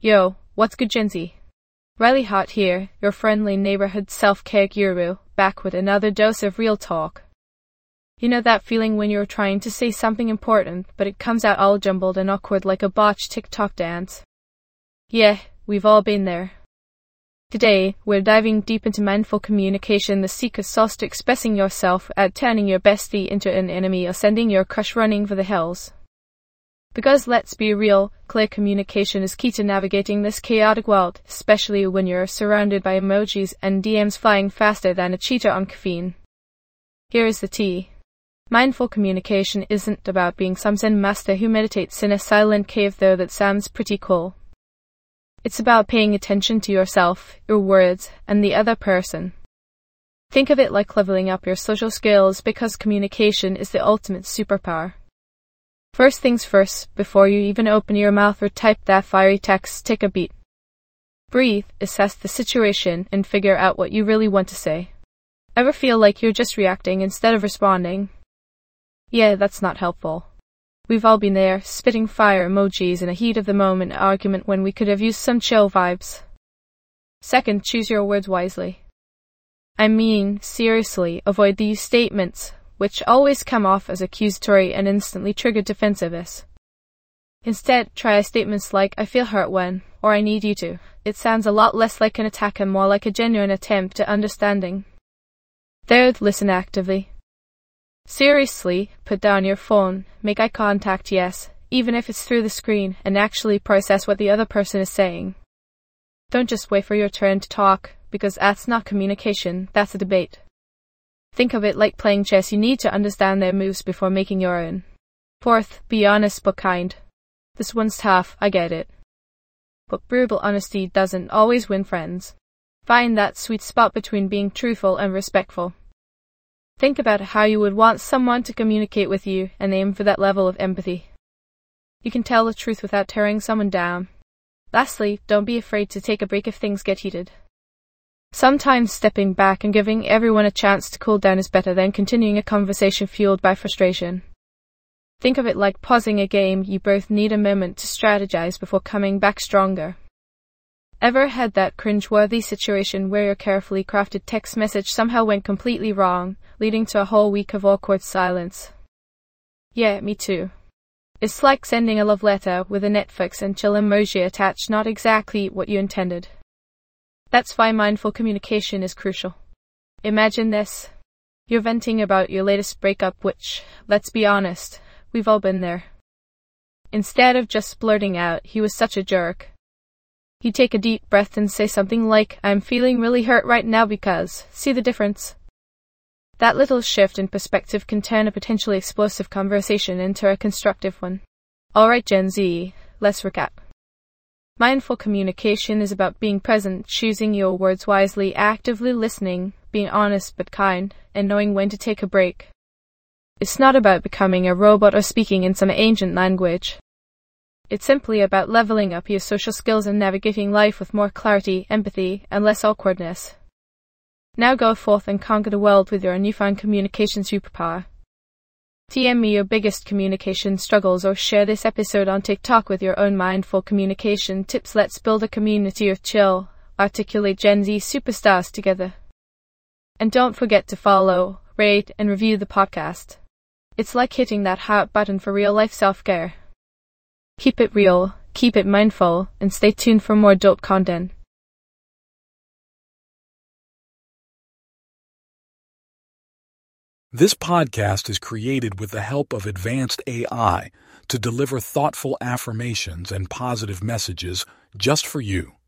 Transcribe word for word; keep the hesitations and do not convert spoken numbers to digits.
Yo, what's good, Gen Z? Riley Hot here, your friendly neighborhood self-care guru, back with another dose of real talk. You know that feeling when you're trying to say something important, but it comes out all jumbled and awkward like a botched TikTok dance? Yeah, we've all been there. Today, we're diving deep into mindful communication, the secret sauce to expressing yourself without turning your bestie into an enemy or sending your crush running for the hills. Because let's be real, clear communication is key to navigating this chaotic world, especially when you're surrounded by emojis and D Ms flying faster than a cheetah on caffeine. Here is the tea. Mindful communication isn't about being some Zen master who meditates in a silent cave, though that sounds pretty cool. It's about paying attention to yourself, your words, and the other person. Think of it like leveling up your social skills, because communication is the ultimate superpower. First things first, before you even open your mouth or type that fiery text, take a beat. Breathe, assess the situation, and figure out what you really want to say. Ever feel like you're just reacting instead of responding? Yeah, that's not helpful. We've all been there, spitting fire emojis in a heat of the moment argument when we could have used some chill vibes. Second, choose your words wisely. I mean, seriously, avoid these statements, which always come off as accusatory and instantly trigger defensiveness. Instead, try statements like, I feel hurt when, or I need you to. It sounds a lot less like an attack and more like a genuine attempt at understanding. Third, listen actively. Seriously, put down your phone, make eye contact, yes, even if it's through the screen, and actually process what the other person is saying. Don't just wait for your turn to talk, because that's not communication, that's a debate. Think of it like playing chess. You need to understand their moves before making your own. Fourth, be honest but kind. This one's tough, I get it. But brutal honesty doesn't always win friends. Find that sweet spot between being truthful and respectful. Think about how you would want someone to communicate with you and aim for that level of empathy. You can tell the truth without tearing someone down. Lastly, don't be afraid to take a break if things get heated. Sometimes stepping back and giving everyone a chance to cool down is better than continuing a conversation fueled by frustration. Think of it like pausing a game. You both need a moment to strategize before coming back stronger. Ever had that cringe-worthy situation where your carefully crafted text message somehow went completely wrong, leading to a whole week of awkward silence? Yeah, me too. It's like sending a love letter with a Netflix and chill emoji attached, not exactly what you intended. That's why mindful communication is crucial. Imagine this. You're venting about your latest breakup, which, let's be honest, we've all been there. Instead of just blurting out, he was such a jerk, you take a deep breath and say something like, I'm feeling really hurt right now because, see the difference? That little shift in perspective can turn a potentially explosive conversation into a constructive one. Alright, Gen Z, let's recap. Mindful communication is about being present, choosing your words wisely, actively listening, being honest but kind, and knowing when to take a break. It's not about becoming a robot or speaking in some ancient language. It's simply about leveling up your social skills and navigating life with more clarity, empathy, and less awkwardness. Now go forth and conquer the world with your newfound communication superpower. D M me your biggest communication struggles or share this episode on TikTok with your own mindful communication tips. Let's build a community of chill, articulate Gen Z superstars together. And don't forget to follow, rate, and review the podcast. It's like hitting that heart button for real-life self-care. Keep it real, keep it mindful, and stay tuned for more dope content. This podcast is created with the help of advanced A I to deliver thoughtful affirmations and positive messages just for you.